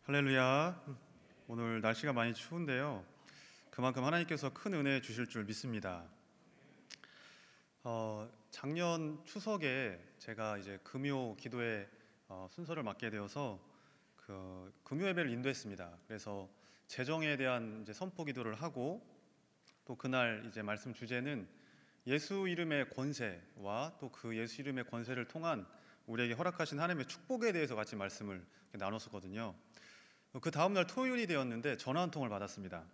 할렐루야. 오늘 날씨가 많이 추운데요. 그만큼 하나님께서 큰 은혜 주실 줄 믿습니다. 작년 추석에 제가 이제 금요 기도회 순서를 맡게 되어서 그 금요 예배를 인도했습니다. 그래서 재정에 대한 이제 선포 기도를 하고 또 그날 이제 말씀 주제는 예수 이름의 권세와 또 그 예수 이름의 권세를 통한 우리에게 허락하신 하나님의 축복에 대해서 같이 말씀을 나눴었거든요. 그 다음날 토요일이 되었는데 전화 한 통을 받았습니다.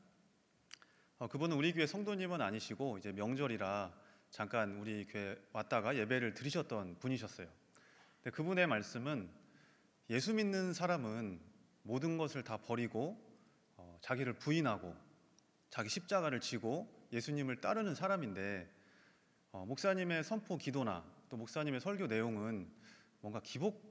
그분은 우리 교회 성도님은 아니시고 이제 명절이라 잠깐 우리 교회 왔다가 예배를 드리셨던 분이셨어요. 근데 그분의 말씀은 예수 믿는 사람은 모든 것을 다 버리고 자기를 부인하고 자기 십자가를 지고 예수님을 따르는 사람인데 목사님의 선포 기도나 또 목사님의 설교 내용은 뭔가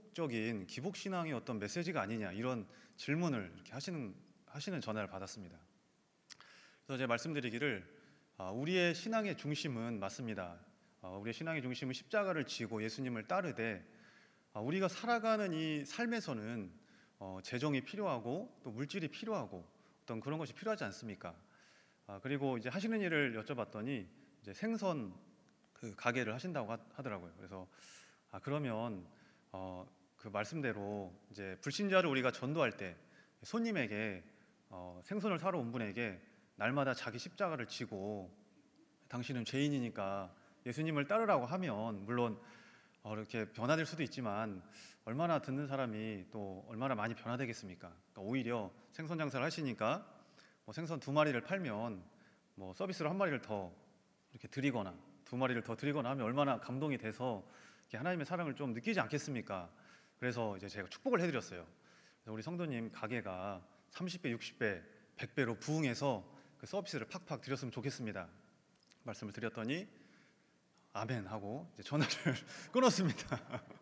기복신앙의 어떤 메시지가 아니냐 이런 질문을 이렇게 하시는 전화를 받았습니다. 그래서 제가 말씀드리기를 우리의 신앙의 중심은 맞습니다. 우리의 신앙의 중심은 십자가를 지고 예수님을 따르되 우리가 살아가는 이 삶에서는 재정이 필요하고 또 물질이 필요하고 어떤 그런 것이 필요하지 않습니까? 그리고 이제 하시는 일을 여쭤봤더니 이제 생선 그 가게를 하신다고 하더라고요. 그래서 그러면 그 말씀대로 이제 불신자를 우리가 전도할 때 손님에게 생선을 사러 온 분에게 날마다 자기 십자가를 지고 당신은 죄인이니까 예수님을 따르라고 하면 물론 이렇게 변화될 수도 있지만 얼마나 듣는 사람이 또 얼마나 많이 변화되겠습니까? 그러니까 오히려 생선 장사를 하시니까 뭐 생선 2마리를 팔면 뭐 서비스로 1마리를 더 이렇게 드리거나 2마리를 더 드리거나 하면 얼마나 감동이 돼서 하나님의 사랑을 좀 느끼지 않겠습니까? 그래서 이제 제가 축복을 해드렸어요. 그래서 우리 성도님 가게가 30배, 60배, 100배로 부흥해서 그 서비스를 팍팍 드렸으면 좋겠습니다. 말씀을 드렸더니 아멘 하고 이제 전화를 끊었습니다.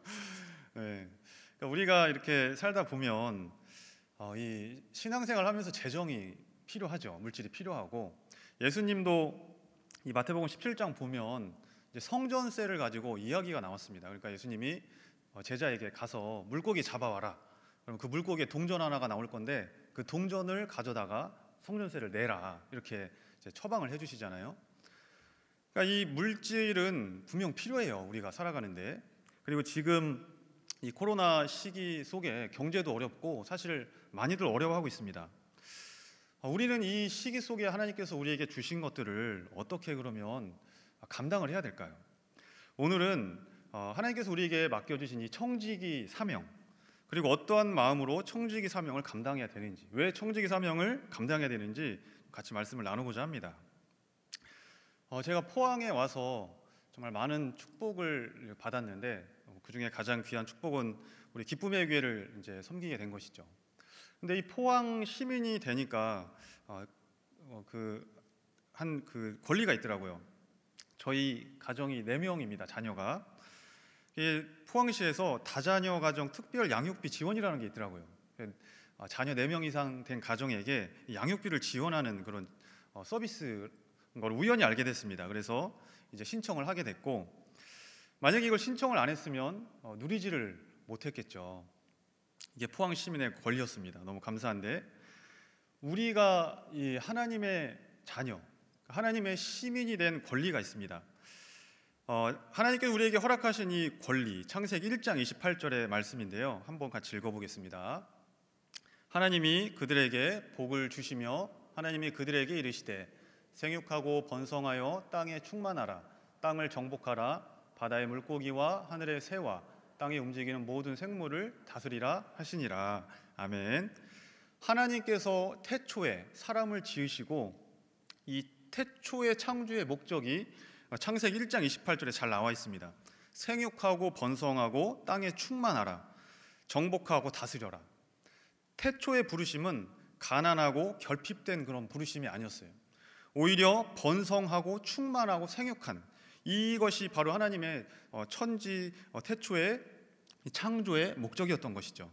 네. 그러니까 우리가 이렇게 살다 보면 이 신앙생활 하면서 재정이 필요하죠. 물질이 필요하고 예수님도 이 마태복음 17장 보면 이제 성전세를 가지고 이야기가 나왔습니다. 그러니까 예수님이 제자에게 가서 물고기 잡아와라. 그럼 그 물고기에 동전 하나가 나올 건데 그 동전을 가져다가 성전세를 내라. 이렇게 이제 처방을 해주시잖아요. 그러니까 이 물질은 분명 필요해요. 우리가 살아가는데. 그리고 지금 이 코로나 시기 속에 경제도 어렵고 사실 많이들 어려워하고 있습니다. 우리는 이 시기 속에 하나님께서 우리에게 주신 것들을 어떻게 그러면 감당을 해야 될까요? 오늘은 하나님께서 우리에게 맡겨주신 이 청지기 사명, 그리고 어떠한 마음으로 청지기 사명을 감당해야 되는지, 왜 청지기 사명을 감당해야 되는지 같이 말씀을 나누고자 합니다. 제가 포항에 와서 정말 많은 축복을 받았는데 그 중에 가장 귀한 축복은 우리 기쁨의 교회를 이제 섬기게 된 것이죠. 근데 이 포항 시민이 되니까 그 권리가 있더라고요. 저희 가정이 4명입니다. 자녀가. 포항시에서 다자녀 가정 특별 양육비 지원이라는 게 있더라고요. 자녀 4명 이상 된 가정에게 양육비를 지원하는 그런 서비스 걸 우연히 알게 됐습니다. 그래서 이제 신청을 하게 됐고, 만약에 이걸 신청을 안 했으면 누리지를 못했겠죠. 이게 포항 시민의 권리였습니다. 너무 감사한데 우리가 이 하나님의 자녀, 하나님의 시민이 된 권리가 있습니다. 하나님께서 우리에게 허락하신 이 권리, 창세기 1장 28절의 말씀인데요. 한번 같이 읽어보겠습니다. 하나님이 그들에게 복을 주시며 하나님이 그들에게 이르시되 생육하고 번성하여 땅에 충만하라. 땅을 정복하라. 바다의 물고기와 하늘의 새와 땅에 움직이는 모든 생물을 다스리라 하시니라. 아멘. 하나님께서 태초에 사람을 지으시고 이 태초의 창조의 목적이 창세기 1장 28절에 잘 나와 있습니다. 생육하고 번성하고 땅에 충만하라. 정복하고 다스려라. 태초의 부르심은 가난하고 결핍된 그런 부르심이 아니었어요. 오히려 번성하고 충만하고 생육한 이것이 바로 하나님의 천지 태초의 창조의 목적이었던 것이죠.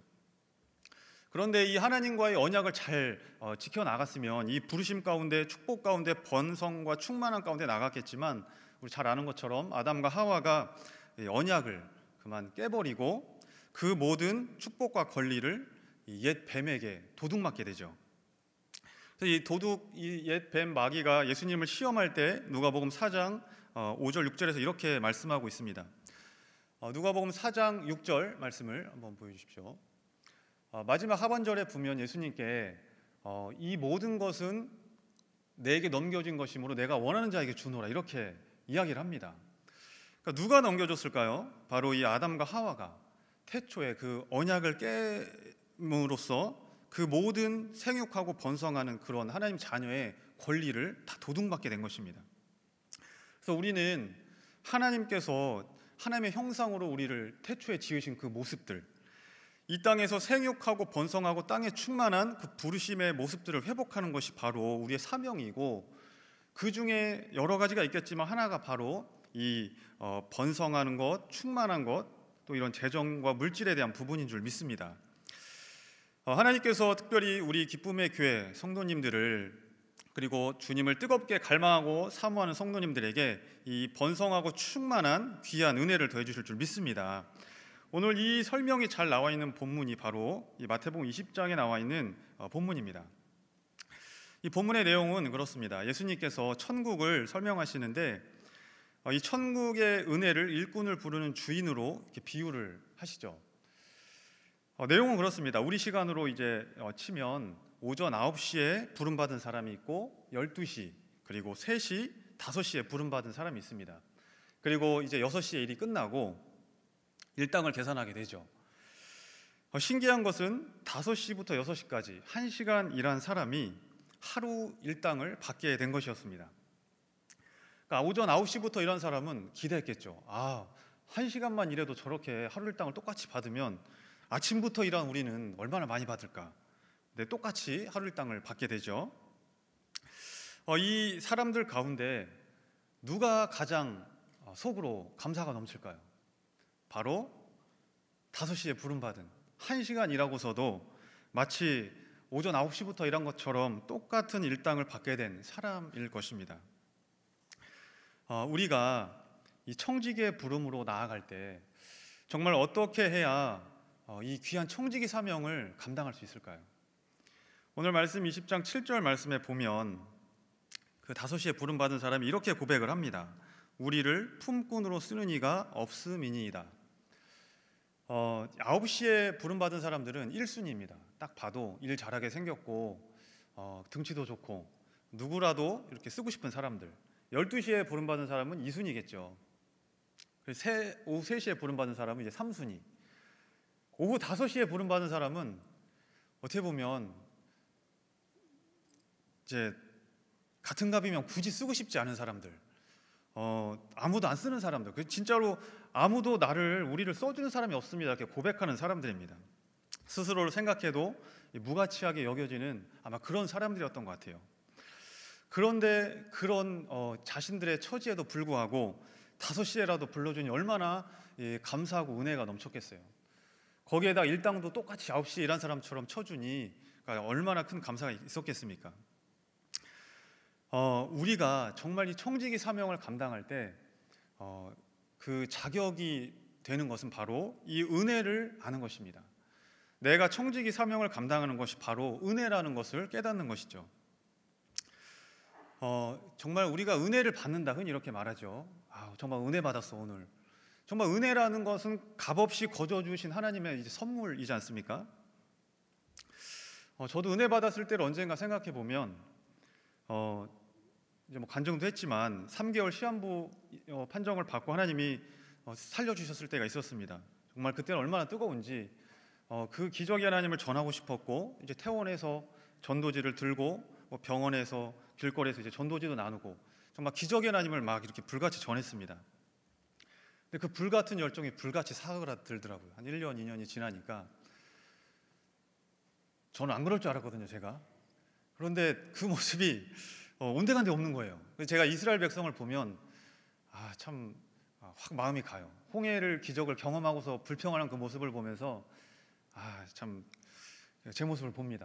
그런데 이 하나님과의 언약을 잘 지켜나갔으면 이 부르심 가운데 축복 가운데 번성과 충만한 가운데 나갔겠지만 우리 잘 아는 것처럼 아담과 하와가 언약을 그만 깨버리고 그 모든 축복과 권리를 이 옛 뱀에게 도둑맞게 되죠. 그래서 이 옛 뱀 마귀가 예수님을 시험할 때 누가복음 4장 5절 6절에서 이렇게 말씀하고 있습니다. 누가복음 4장 6절 말씀을 한번 보여주십시오. 마지막 하반절에 보면 예수님께 이 모든 것은 내게 넘겨진 것이므로 내가 원하는 자에게 주노라 이렇게 이야기를 합니다. 그러니까 누가 넘겨줬을까요? 바로 이 아담과 하와가 태초에 그 언약을 깨므로써 그 모든 생육하고 번성하는 그런 하나님 자녀의 권리를 다 도둑맞게 된 것입니다. 그래서 우리는 하나님께서 하나님의 형상으로 우리를 태초에 지으신 그 모습들, 이 땅에서 생육하고 번성하고 땅에 충만한 그 부르심의 모습들을 회복하는 것이 바로 우리의 사명이고, 그 중에 여러 가지가 있겠지만 하나가 바로 이 번성하는 것, 충만한 것, 또 이런 재정과 물질에 대한 부분인 줄 믿습니다. 하나님께서 특별히 우리 기쁨의 교회 성도님들을, 그리고 주님을 뜨겁게 갈망하고 사모하는 성도님들에게 이 번성하고 충만한 귀한 은혜를 더해 주실 줄 믿습니다. 오늘 이 설명이 잘 나와 있는 본문이 바로 이 마태복음 20장에 나와 있는 본문입니다. 이 본문의 내용은 그렇습니다. 예수님께서 천국을 설명하시는데 이 천국의 은혜를 일꾼을 부르는 주인으로 이렇게 비유를 하시죠. 내용은 그렇습니다. 우리 시간으로 이제 치면 오전 9시에 부름받은 사람이 있고 12시, 그리고 3시, 5시에 부름받은 사람이 있습니다. 그리고 이제 6시에 일이 끝나고 일당을 계산하게 되죠. 신기한 것은 5시부터 6시까지 1시간 일한 사람이 하루 일당을 받게 된 것이었습니다. 그러니까 오전 9시부터 일한 사람은 기대했겠죠. 1시간만 일해도 저렇게 하루 일당을 똑같이 받으면 아침부터 일한 우리는 얼마나 많이 받을까. 네, 똑같이 하루 일당을 받게 되죠. 이 사람들 가운데 누가 가장 속으로 감사가 넘칠까요? 바로 5시에 부름받은 1시간 일하고서도 마치 오전 9시부터 일한 것처럼 똑같은 일당을 받게 된 사람일 것입니다. 우리가 이 청지기의 부름으로 나아갈 때 정말 어떻게 해야 이 귀한 청지기 사명을 감당할 수 있을까요? 오늘 말씀 20장 7절 말씀에 보면 그 5시에 부름받은 사람이 이렇게 고백을 합니다. 우리를 품꾼으로 쓰는 이가 없음이니이다. 9시에 부름받은 사람들은 1순위입니다. 딱 봐도 일 잘하게 생겼고 등치도 좋고 누구라도 이렇게 쓰고 싶은 사람들. 12시에 부름받은 사람은 2순위겠죠. 오후 3시에 부름받은 사람은 이제 3순위. 오후 5시에 부름받은 사람은 어떻게 보면 이제 같은 값이면 굳이 쓰고 싶지 않은 사람들, 아무도 안 쓰는 사람들, 진짜로 아무도 우리를 써주는 사람이 없습니다 이렇게 고백하는 사람들입니다. 스스로를 생각해도 무가치하게 여겨지는 아마 그런 사람들이었던 것 같아요. 그런데 그런 자신들의 처지에도 불구하고 5시에라도 불러주니 얼마나 감사하고 은혜가 넘쳤겠어요. 거기에다 일당도 똑같이 9시에 일한 사람처럼 쳐주니 얼마나 큰 감사가 있었겠습니까? 우리가 정말 이 청지기 사명을 감당할 때 그 자격이 되는 것은 바로 이 은혜를 아는 것입니다. 내가 청지기 사명을 감당하는 것이 바로 은혜라는 것을 깨닫는 것이죠. 정말 우리가 은혜를 받는다 흔히 이렇게 말하죠. 정말 은혜 받았어 오늘. 정말 은혜라는 것은 값없이 거저 주신 하나님의 이제 선물이지 않습니까? 저도 은혜 받았을 때를 언젠가 생각해 보면 이제 간증도 했지만 3개월 시한부 판정을 받고 하나님이 살려주셨을 때가 있었습니다. 정말 그때는 얼마나 뜨거운지 그 기적의 하나님을 전하고 싶었고, 이제 퇴원해서 전도지를 들고 병원에서 길거리에서 이제 전도지도 나누고 정말 기적의 하나님을 막 이렇게 불같이 전했습니다. 근데 그 불같은 열정이 불같이 사그라들더라고요. 한 1년, 2년이 지나니까. 저는 안 그럴 줄 알았거든요, 제가. 그런데 그 모습이 온데간데 없는 거예요. 제가 이스라엘 백성을 보면 참 확 마음이 가요. 홍해를 기적을 경험하고서 불평하는 그 모습을 보면서 참 제 모습을 봅니다.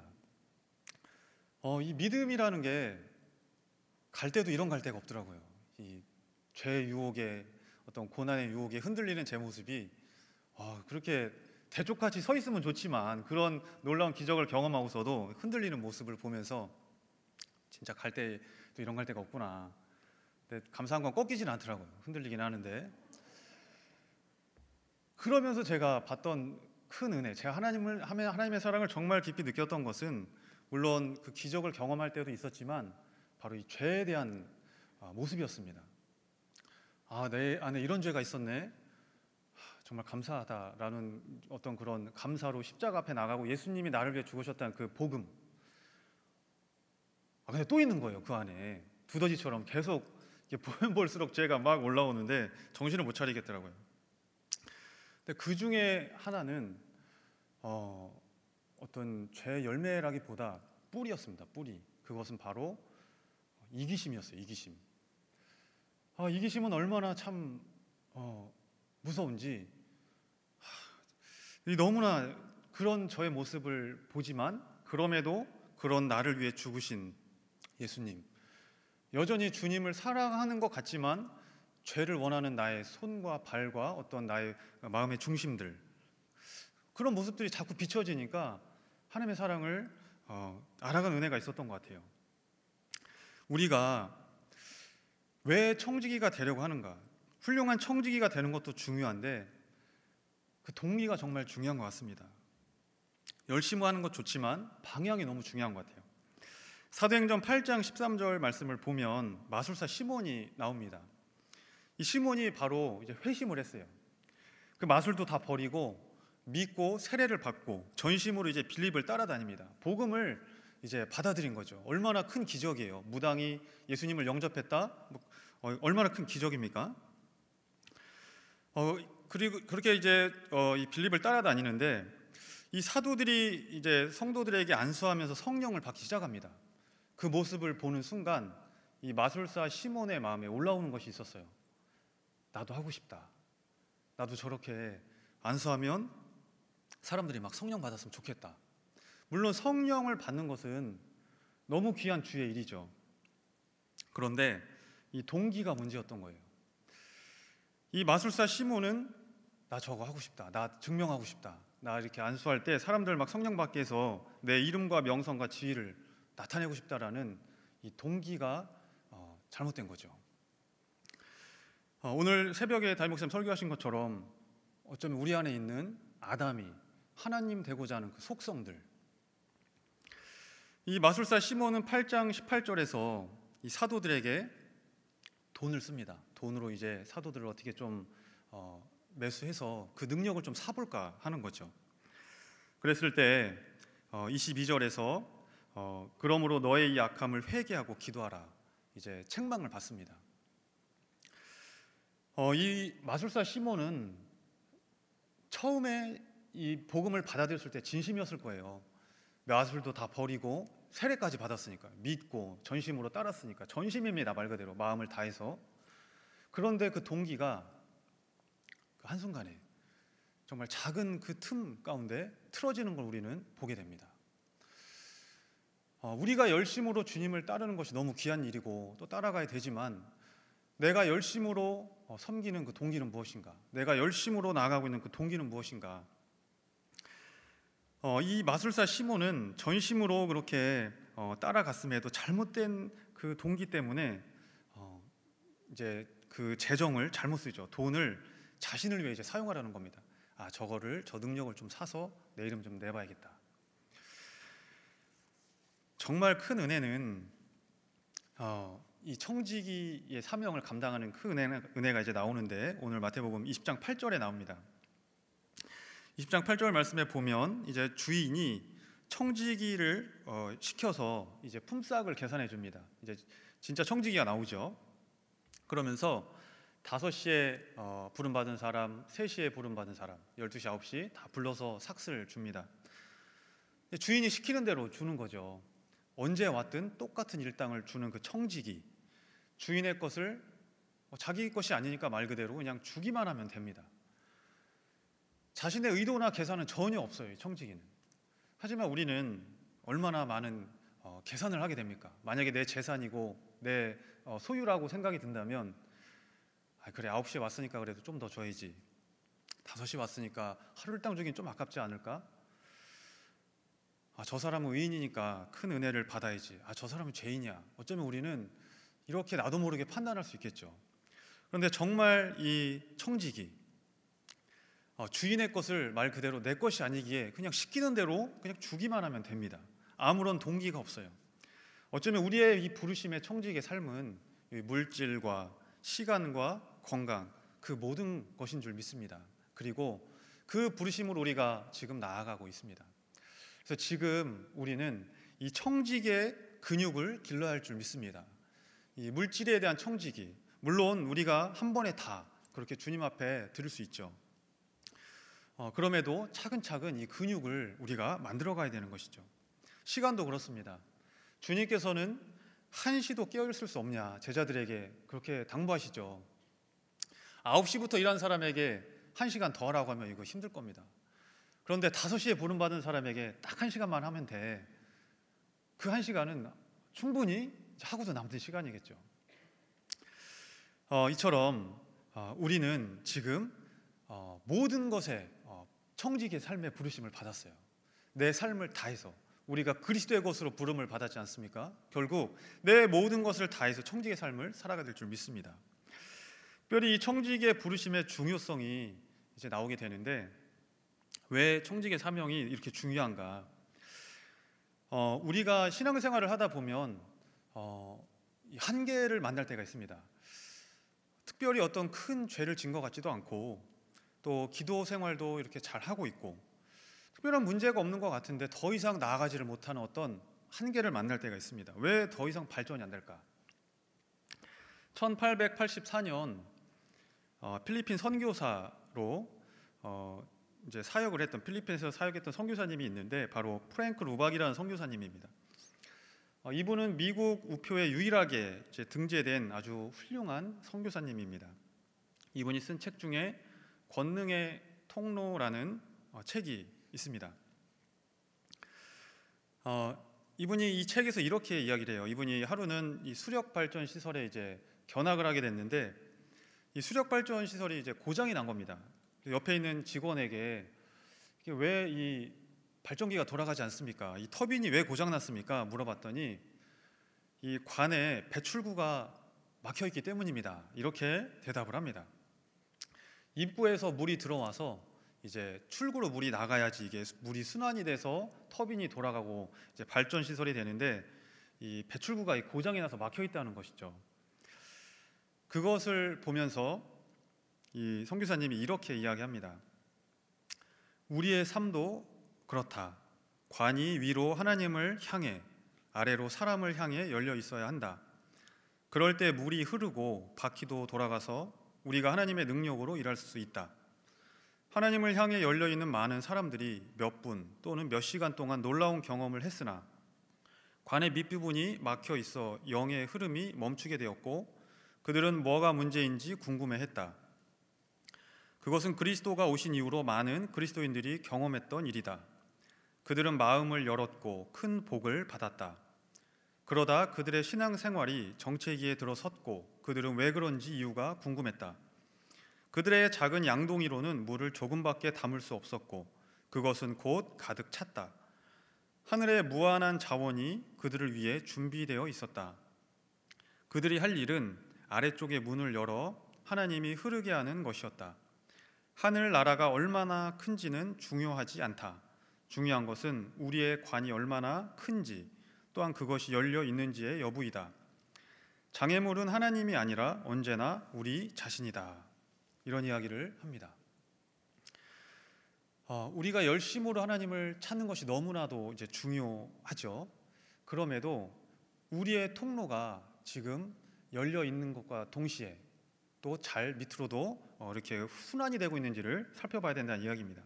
이 믿음이라는 게 갈 때도 이런 갈 데가 없더라고요. 이 죄의 유혹에 어떤 고난의 유혹에 흔들리는 제 모습이 그렇게 대쪽같이 서 있으면 좋지만 그런 놀라운 기적을 경험하고서도 흔들리는 모습을 보면서 진짜 갈 때도 이런 갈 때가 없구나. 근데 감사한 건 꺾이진 않더라고요. 흔들리긴 하는데. 그러면서 제가 봤던 큰 은혜, 제가 하나님의 사랑을 정말 깊이 느꼈던 것은 물론 그 기적을 경험할 때도 있었지만 바로 이 죄에 대한 모습이었습니다. 내 안에 이런 죄가 있었네. 정말 감사하다라는 어떤 그런 감사로 십자가 앞에 나가고 예수님이 나를 위해 죽으셨다는 그 복음. 근데 또 있는 거예요. 그 안에 두더지처럼 계속 보면 볼수록 죄가 막 올라오는데 정신을 못 차리겠더라고요. 근데 그 중에 하나는 어떤 죄 열매라기보다 뿌리였습니다. 뿌리. 그것은 바로 이기심이었어요. 이기심. 이기심은 얼마나 참 무서운지. 너무나 그런 저의 모습을 보지만 그럼에도 그런 나를 위해 죽으신 예수님, 여전히 주님을 사랑하는 것 같지만 죄를 원하는 나의 손과 발과 어떤 나의 마음의 중심들, 그런 모습들이 자꾸 비춰지니까 하나님의 사랑을 알아간 은혜가 있었던 것 같아요. 우리가 왜 청지기가 되려고 하는가? 훌륭한 청지기가 되는 것도 중요한데 그 동기가 정말 중요한 것 같습니다. 열심히 하는 것 좋지만 방향이 너무 중요한 것 같아요. 사도행전 8장 13절 말씀을 보면 마술사 시몬이 나옵니다. 이 시몬이 바로 이제 회심을 했어요. 그 마술도 다 버리고 믿고 세례를 받고 전심으로 이제 빌립을 따라다닙니다. 복음을 이제 받아들인 거죠. 얼마나 큰 기적이에요. 무당이 예수님을 영접했다. 얼마나 큰 기적입니까? 그리고 그렇게 이제 이 빌립을 따라다니는데 이 사도들이 이제 성도들에게 안수하면서 성령을 받기 시작합니다. 그 모습을 보는 순간 이 마술사 시몬의 마음에 올라오는 것이 있었어요. 나도 하고 싶다. 나도 저렇게 안수하면 사람들이 막 성령 받았으면 좋겠다. 물론 성령을 받는 것은 너무 귀한 주의 일이죠. 그런데 이 동기가 문제였던 거예요. 이 마술사 시몬은 나 저거 하고 싶다. 나 증명하고 싶다. 나 이렇게 안수할 때 사람들 막 성령 받게 해서 내 이름과 명성과 지위를 나타내고 싶다라는 이 동기가 잘못된 거죠. 오늘 새벽에 담임 목사님 설교하신 것처럼 어쩌면 우리 안에 있는 아담이 하나님 되고자 하는 그 속성들, 이 마술사 시몬은 8장 18절에서 이 사도들에게 돈을 씁니다. 돈으로 이제 사도들을 어떻게 좀 매수해서 그 능력을 좀 사볼까 하는 거죠. 그랬을 때 22절에서 그러므로 너의 이 악함을 회개하고 기도하라, 이제 책망을 받습니다. 이 마술사 시몬은 처음에 이 복음을 받아들였을 때 진심이었을 거예요. 마술도 다 버리고 세례까지 받았으니까, 믿고 전심으로 따랐으니까, 전심입니다. 말 그대로 마음을 다해서. 그런데 그 동기가 한순간에 정말 작은 그 틈 가운데 틀어지는 걸 우리는 보게 됩니다. 우리가 열심으로 주님을 따르는 것이 너무 귀한 일이고 또 따라가야 되지만 내가 열심으로 섬기는 그 동기는 무엇인가? 내가 열심으로 나아가고 있는 그 동기는 무엇인가? 이 마술사 시몬은 전심으로 그렇게 따라갔음에도 잘못된 그 동기 때문에 이제 그 재정을 잘못 쓰죠. 돈을 자신을 위해 이제 사용하려는 겁니다. 저 능력을 좀 사서 내 이름 좀 내봐야겠다. 정말 큰 은혜는 이 청지기의 사명을 감당하는 큰 은혜가 이제 나오는데 오늘 마태복음 20장 8절에 나옵니다. 20장 8절 말씀에 보면 이제 주인이 청지기를 시켜서 이제 품삯을 계산해 줍니다. 이제 진짜 청지기가 나오죠. 그러면서 5시에 부름받은 사람, 3시에 부름받은 사람, 12시, 9시 다 불러서 삭스를 줍니다. 주인이 시키는 대로 주는 거죠. 언제 왔든 똑같은 일당을 주는 그 청지기, 주인의 것을 자기 것이 아니니까 말 그대로 그냥 주기만 하면 됩니다. 자신의 의도나 계산은 전혀 없어요, 청지기는. 하지만 우리는 얼마나 많은 계산을 하게 됩니까? 만약에 내 재산이고 내 소유라고 생각이 든다면 그래 9시에 왔으니까 그래도 좀 더 줘야지. 5시 왔으니까 하루 일당 주긴 좀 아깝지 않을까? 저 사람은 의인이니까 큰 은혜를 받아야지. 저 사람은 죄인이야. 어쩌면 우리는 이렇게 나도 모르게 판단할 수 있겠죠. 그런데 정말 이 청지기, 주인의 것을 말 그대로 내 것이 아니기에 그냥 시키는 대로 그냥 주기만 하면 됩니다. 아무런 동기가 없어요. 어쩌면 우리의 이 부르심의 청지기의 삶은 물질과 시간과 건강, 그 모든 것인 줄 믿습니다. 그리고 그 부르심으로 우리가 지금 나아가고 있습니다. 그래서 지금 우리는 이 청지기의 근육을 길러야 할 줄 믿습니다. 이 물질에 대한 청지기, 물론 우리가 한 번에 다 그렇게 주님 앞에 드릴 수 있죠. 그럼에도 차근차근 이 근육을 우리가 만들어 가야 되는 것이죠. 시간도 그렇습니다. 주님께서는 한시도 깨어 있을 수 없냐 제자들에게 그렇게 당부하시죠. 9시부터 일하는 사람에게 1시간 더 하라고 하면 이거 힘들 겁니다. 그런데 5시에 부름받은 사람에게 딱 1시간만 하면 돼. 그 1시간은 충분히 하고도 남는 시간이겠죠. 이처럼 우리는 지금 모든 것에 청지기의 삶의 부르심을 받았어요. 내 삶을 다해서 우리가 그리스도의 것으로 부름을 받았지 않습니까? 결국 내 모든 것을 다해서 청지기의 삶을 살아가야 될 줄 믿습니다. 특별히 이 청지기의 부르심의 중요성이 이제 나오게 되는데, 왜 청지기의 사명이 이렇게 중요한가? 우리가 신앙생활을 하다 보면 한계를 만날 때가 있습니다. 특별히 어떤 큰 죄를 진 것 같지도 않고, 또 기도 생활도 이렇게 잘 하고 있고 특별한 문제가 없는 것 같은데 더 이상 나아가지를 못하는 어떤 한계를 만날 때가 있습니다. 왜 더 이상 발전이 안 될까? 1884년 필리핀 선교사로 이제 사역을 했던, 필리핀에서 사역했던 선교사님이 있는데 바로 프랭크 루박이라는 선교사님입니다. 이분은 미국 우표에 유일하게 이제 등재된 아주 훌륭한 선교사님입니다. 이분이 쓴 책 중에 권능의 통로라는 책이 있습니다. 이분이 이 책에서 이렇게 이야기를 해요. 이분이 하루는 이 수력 발전 시설에 이제 견학을 하게 됐는데, 이 수력 발전 시설이 이제 고장이 난 겁니다. 옆에 있는 직원에게 왜 이 발전기가 돌아가지 않습니까? 이 터빈이 왜 고장 났습니까? 물어봤더니 이 관에 배출구가 막혀 있기 때문입니다. 이렇게 대답을 합니다. 입구에서 물이 들어와서 이제 출구로 물이 나가야지 이게 물이 순환이 돼서 터빈이 돌아가고 이제 발전 시설이 되는데, 이 배출구가 고장이 나서 막혀 있다는 것이죠. 그것을 보면서 이 선교사님이 이렇게 이야기합니다. 우리의 삶도 그렇다. 관이 위로 하나님을 향해, 아래로 사람을 향해 열려 있어야 한다. 그럴 때 물이 흐르고 바퀴도 돌아가서 우리가 하나님의 능력으로 일할 수 있다. 하나님을 향해 열려 있는 많은 사람들이 몇 분 또는 몇 시간 동안 놀라운 경험을 했으나 관의 밑부분이 막혀 있어 영의 흐름이 멈추게 되었고 그들은 뭐가 문제인지 궁금해했다. 그것은 그리스도가 오신 이후로 많은 그리스도인들이 경험했던 일이다. 그들은 마음을 열었고 큰 복을 받았다. 그러다 그들의 신앙생활이 정체기에 들어섰고 그들은 왜 그런지 이유가 궁금했다. 그들의 작은 양동이로는 물을 조금밖에 담을 수 없었고 그것은 곧 가득 찼다. 하늘의 무한한 자원이 그들을 위해 준비되어 있었다. 그들이 할 일은 아래쪽에 문을 열어 하나님이 흐르게 하는 것이었다. 하늘 나라가 얼마나 큰지는 중요하지 않다. 중요한 것은 우리의 관이 얼마나 큰지, 또한 그것이 열려 있는지의 여부이다. 장애물은 하나님이 아니라 언제나 우리 자신이다. 이런 이야기를 합니다. 우리가 열심으로 하나님을 찾는 것이 너무나도 이제 중요하죠. 그럼에도 우리의 통로가 지금 열려 있는 것과 동시에 또 잘 밑으로도 이렇게 순환이 되고 있는지를 살펴봐야 된다는 이야기입니다.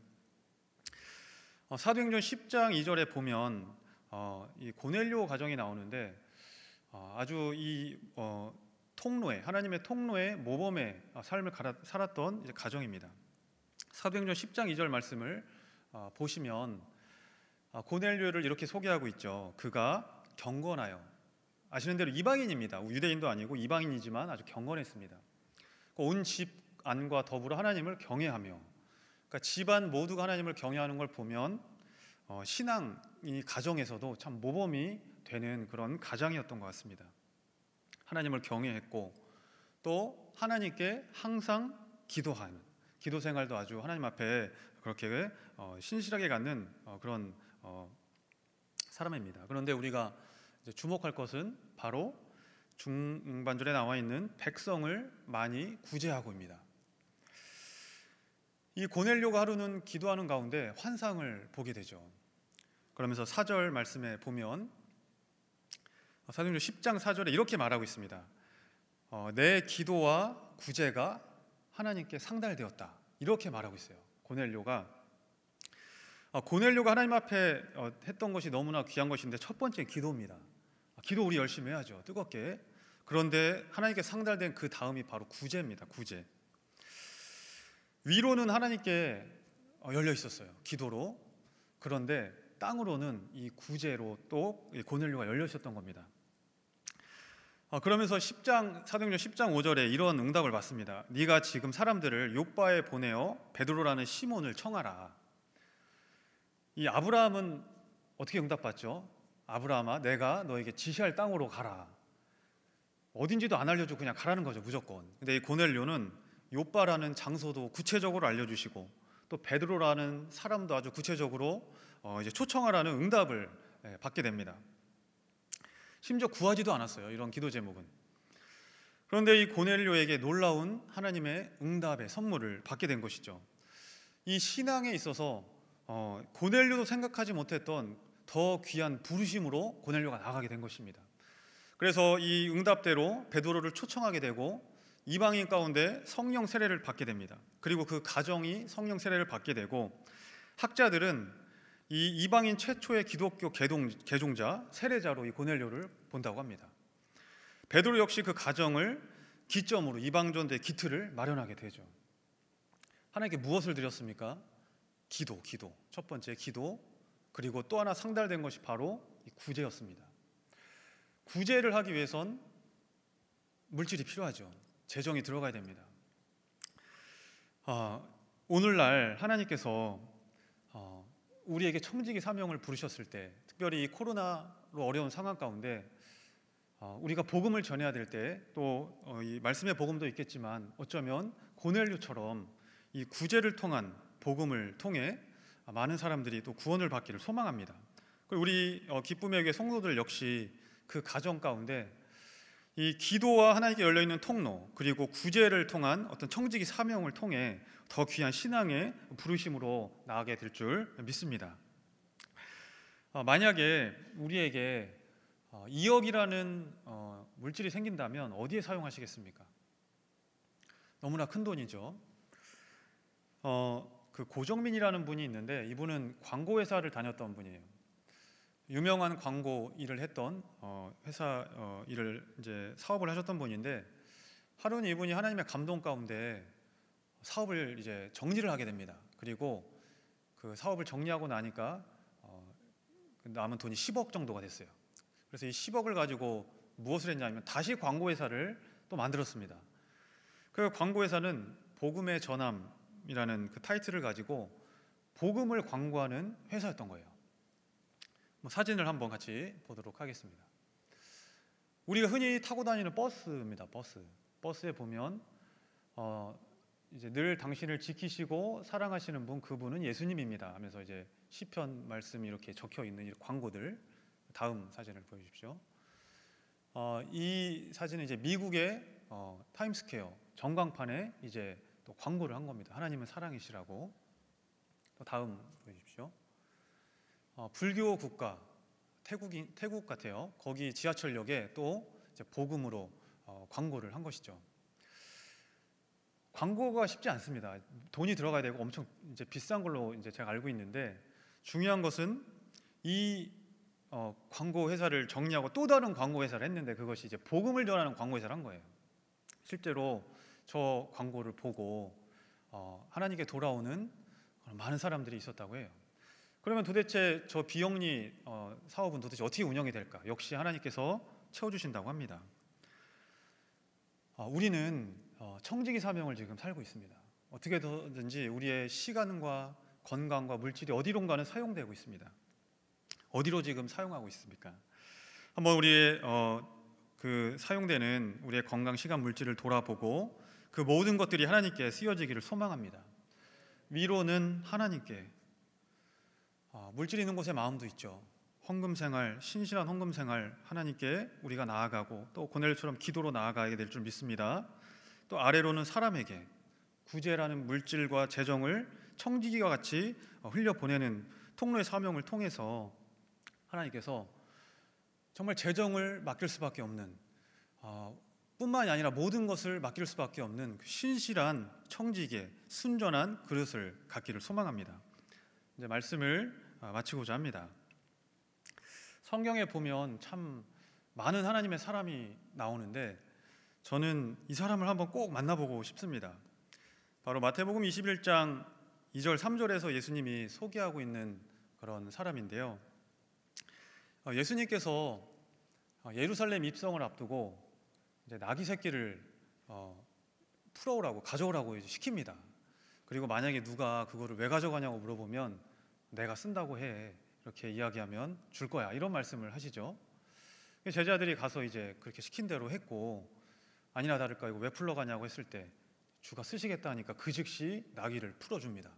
사도행전 10장 2절에 보면 이 고넬료 가정이 나오는데 아주 이 통로에, 하나님의 통로에 모범의 삶을 살았던 이제 가정입니다. 사도행전 10장 2절 말씀을 보시면 고넬료를 이렇게 소개하고 있죠. 그가 경건하여, 아시는 대로 이방인입니다. 유대인도 아니고 이방인이지만 아주 경건했습니다. 온 집 안과 더불어 하나님을 경외하며 그러니까 집안 모두가 하나님을 경외하는 걸 보면 신앙이 가정에서도 참 모범이 되는 그런 가장이었던 것 같습니다. 하나님을 경외했고 또 하나님께 항상 기도하는 기도 생활도 아주 하나님 앞에 그렇게 신실하게 갖는 그런 사람입니다. 그런데 우리가 이제 주목할 것은 바로 중반절에 나와 있는 백성을 많이 구제하고입니다. 이 고넬료가 하루는 기도하는 가운데 환상을 보게 되죠. 그러면서 4절 말씀에 보면 사도행전 10장 4절에 이렇게 말하고 있습니다. 내 기도와 구제가 하나님께 상달되었다. 이렇게 말하고 있어요. 고넬료가 하나님 앞에 했던 것이 너무나 귀한 것인데 첫 번째 기도입니다. 기도 우리 열심히 해야죠. 뜨겁게. 그런데 하나님께 상달된 그 다음이 바로 구제입니다. 구제. 위로는 하나님께 열려 있었어요. 기도로. 그런데 땅으로는 이 구제로 또 고넬료가 열려 있었던 겁니다. 그러면서 사도행전 10장 5절에 이런 응답을 받습니다. 네가 지금 사람들을 요바에 보내어 베드로라는 시몬을 청하라. 이 아브라함은 어떻게 응답받죠? 아브라함아, 내가 너에게 지시할 땅으로 가라. 어딘지도 안 알려주고 그냥 가라는 거죠, 무조건. 근데 이 고넬료는 요바라는 장소도 구체적으로 알려주시고 또 베드로라는 사람도 아주 구체적으로 이제 초청하라는 응답을 받게 됩니다. 심지어 구하지도 않았어요. 이런 기도 제목은. 그런데 이 고넬료에게 놀라운 하나님의 응답의 선물을 받게 된 것이죠. 이 신앙에 있어서 고넬료도 생각하지 못했던 더 귀한 부르심으로 고넬료가 나가게 된 것입니다. 그래서 이 응답대로 베드로를 초청하게 되고 이방인 가운데 성령 세례를 받게 됩니다. 그리고 그 가정이 성령 세례를 받게 되고 학자들은 이 이방인 최초의 기독교 개종자 세례자로 이 고넬료를 본다고 합니다. 베드로 역시 그 가정을 기점으로 이방전도의 기틀을 마련하게 되죠. 하나님께 무엇을 드렸습니까? 기도. 첫 번째 기도. 그리고 또 하나 상달된 것이 바로 구제였습니다. 구제를 하기 위해선 물질이 필요하죠. 재정이 들어가야 됩니다. 오늘날 하나님께서 우리에게 청지기 사명을 부르셨을 때, 특별히 이 코로나로 어려운 상황 가운데 우리가 복음을 전해야 될 때, 또 이 말씀의 복음도 있겠지만 어쩌면 고넬료처럼 이 구제를 통한 복음을 통해 많은 사람들이 또 구원을 받기를 소망합니다. 그리고 우리 기쁨의 교회 성도들 역시 그 가정 가운데 이 기도와 하나님께 열려있는 통로, 그리고 구제를 통한 어떤 청지기 사명을 통해 더 귀한 신앙의 부르심으로 나아가게 될 줄 믿습니다. 만약에 우리에게 2억이라는 물질이 생긴다면 어디에 사용하시겠습니까? 너무나 큰 돈이죠. 그 고정민이라는 분이 있는데 이분은 광고회사를 다녔던 분이에요. 유명한 광고 일을 했던 회사 일을 이제 사업을 하셨던 분인데 하루는 이분이 하나님의 감동 가운데 사업을 이제 정리를 하게 됩니다. 그리고 그 사업을 정리하고 나니까 남은 돈이 10억 정도가 됐어요. 그래서 이 10억을 가지고 무엇을 했냐면 다시 광고회사를 또 만들었습니다. 그 광고회사는 복음의 전함이라는 그 타이틀을 가지고 복음을 광고하는 회사였던 거예요. 사진을 한번 같이 보도록 하겠습니다. 우리가 흔히 타고 다니는 버스입니다. 버스에 보면 이제 늘 당신을 지키시고 사랑하시는 분, 그분은 예수님입니다 하면서 이제 시편 말씀이 이렇게 적혀 있는 이 광고들. 다음 사진을 보여주십시오. 이 사진은 이제 미국의 타임스퀘어 전광판에 이제 또 광고를 한 겁니다. 하나님은 사랑이시라고. 또 다음 보여주십시오. 불교 국가 태국 같아요. 거기 지하철역에 또 이제 복음으로 광고를 한 것이죠. 광고가 쉽지 않습니다. 돈이 들어가야 되고 엄청 이제 비싼 걸로 이제 제가 알고 있는데 중요한 것은 이 광고 회사를 정리하고 또 다른 광고 회사를 했는데 그것이 이제 복음을 전하는 광고 회사를 한 거예요. 실제로 저 광고를 보고 하나님께 돌아오는 많은 사람들이 있었다고 해요. 그러면 도대체 저 비영리 사업은 도대체 어떻게 운영이 될까? 역시 하나님께서 채워주신다고 합니다. 우리는 청지기 사명을 지금 살고 있습니다. 어떻게든지 우리의 시간과 건강과 물질이 어디론가는 사용되고 있습니다. 어디로 지금 사용하고 있습니까? 한번 우리의 그 사용되는 우리의 건강, 시간, 물질을 돌아보고 그 모든 것들이 하나님께 쓰여지기를 소망합니다. 위로는 하나님께, 물질 있는 곳에 마음도 있죠. 헌금생활, 신실한 헌금생활 하나님께 우리가 나아가고 또 고넬처럼 기도로 나아가게 될 줄 믿습니다. 또 아래로는 사람에게 구제라는 물질과 재정을 청지기와 같이 흘려보내는 통로의 사명을 통해서 하나님께서 정말 재정을 맡길 수밖에 없는, 뿐만이 아니라 모든 것을 맡길 수밖에 없는 그 신실한 청지기의 순전한 그릇을 갖기를 소망합니다. 이제 말씀을 마치고자 합니다. 성경에 보면 참 많은 하나님의 사람이 나오는데 저는 이 사람을 한번 꼭 만나보고 싶습니다. 바로 마태복음 21장 2절 3절에서 예수님이 소개하고 있는 그런 사람인데요. 예수님께서 예루살렘 입성을 앞두고 이제 나귀 새끼를 풀어오라고, 가져오라고 이제 시킵니다. 그리고 만약에 누가 그거를 왜 가져가냐고 물어보면 내가 쓴다고 해, 이렇게 이야기하면 줄 거야, 이런 말씀을 하시죠. 제자들이 가서 이제 그렇게 시킨 대로 했고, 아니나 다를까 이거 왜 풀러가냐고 했을 때 주가 쓰시겠다 하니까 그 즉시 나귀를 풀어줍니다.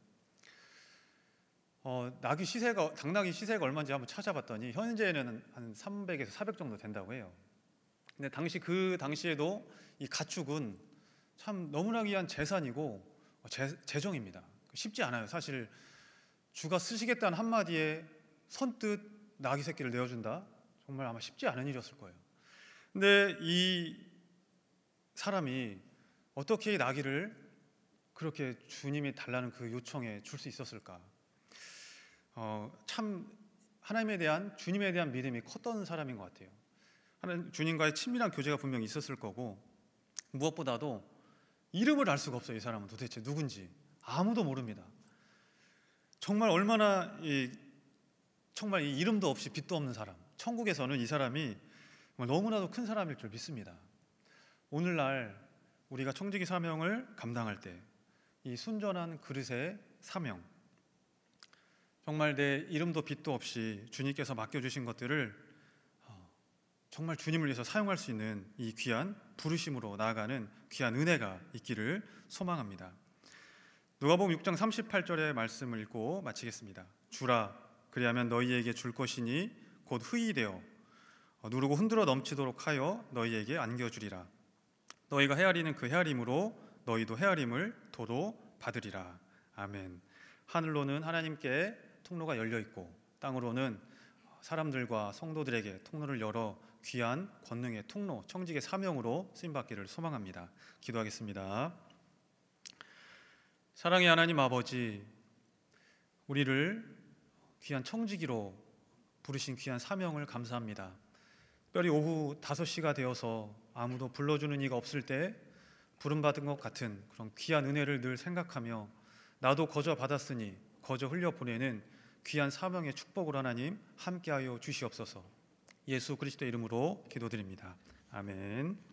나귀 시세가, 당나귀 시세가 얼마인지 한번 찾아봤더니 현재는 한 300에서 400 정도 된다고 해요. 근데 그 당시에도 이 가축은 참 너무나 귀한 재산이고 재정입니다. 쉽지 않아요. 사실 주가 쓰시겠다는 한마디에 선뜻 나귀 새끼를 내어준다, 정말 아마 쉽지 않은 일이었을 거예요. 근데 이 사람이 어떻게 이 나귀를 그렇게 주님이 달라는 그 요청에 줄 수 있었을까? 참 하나님에 대한, 주님에 대한 믿음이 컸던 사람인 것 같아요. 주님과의 친밀한 교제가 분명히 있었을 거고, 무엇보다도 이름을 알 수가 없어요. 이 사람은 도대체 누군지 아무도 모릅니다. 정말 얼마나 정말 이 이름도 없이 빛도 없는 사람, 천국에서는 이 사람이 너무나도 큰 사람일 줄 믿습니다. 오늘날 우리가 청지기 사명을 감당할 때 이 순전한 그릇의 사명, 정말 내 이름도 빛도 없이 주님께서 맡겨주신 것들을 정말 주님을 위해서 사용할 수 있는 이 귀한 부르심으로 나아가는 귀한 은혜가 있기를 소망합니다. 누가복음 6장 38절의 말씀을 읽고 마치겠습니다. 주라, 그리하면 너희에게 줄 것이니 곧 흙이 되어 누르고 흔들어 넘치도록 하여 너희에게 안겨주리라. 너희가 헤아리는 그 헤아림으로 너희도 헤아림을 도로 받으리라. 아멘. 하늘로는 하나님께 통로가 열려 있고 땅으로는 사람들과 성도들에게 통로를 열어 귀한 권능의 통로, 청지기의 사명으로 쓰임받기를 소망합니다. 기도하겠습니다. 사랑의 하나님 아버지, 우리를 귀한 청지기로 부르신 귀한 사명을 감사합니다. 특별히 오후 5시가 되어서 아무도 불러주는 이가 없을 때 부름받은 것 같은 그런 귀한 은혜를 늘 생각하며 나도 거저 받았으니 거저 흘려보내는 귀한 사명의 축복을 하나님 함께하여 주시옵소서. 예수 그리스도의 이름으로 기도드립니다. 아멘.